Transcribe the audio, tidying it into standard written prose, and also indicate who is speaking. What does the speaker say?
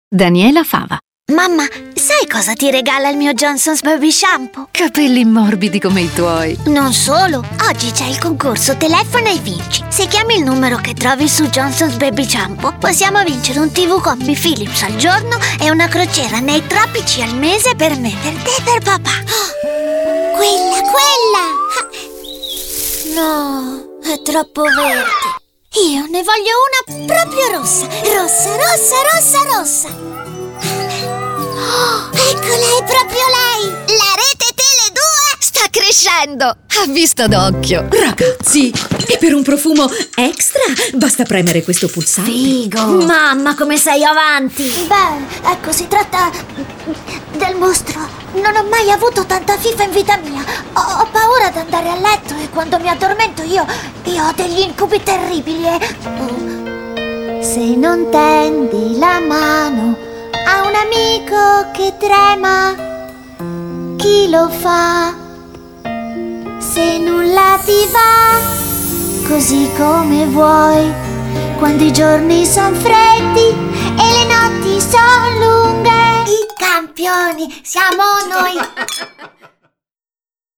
Speaker 1: Daniela Fava.
Speaker 2: Mamma, sai cosa ti regala il mio Johnson's Baby Shampoo?
Speaker 1: Capelli morbidi come i tuoi.
Speaker 2: Non solo, oggi c'è il concorso Telefona e vinci. Se chiami il numero che trovi su Johnson's Baby Shampoo, possiamo vincere un TV Combi Philips al giorno e una crociera nei tropici al mese per me, per te e per papà. Oh, quella! No, è troppo verde. Io ne voglio una proprio rossa. Rossa. Oh, eccola, è proprio lei! La rete Tele2 sta crescendo!
Speaker 3: A vista d'occhio. Ragazzi, e per un profumo extra basta premere questo pulsante.
Speaker 2: Figo! Mamma, come sei avanti! Beh, ecco, si tratta del mostro. Non ho mai avuto tanta fifa in vita mia. Ho paura di andare a letto e quando mi addormento io ho degli incubi terribili Se non tendi la mano a un amico che trema, chi lo fa? Se nulla ti va, così come vuoi, quando i giorni son freddi e le notti son lunghe, i campioni siamo noi.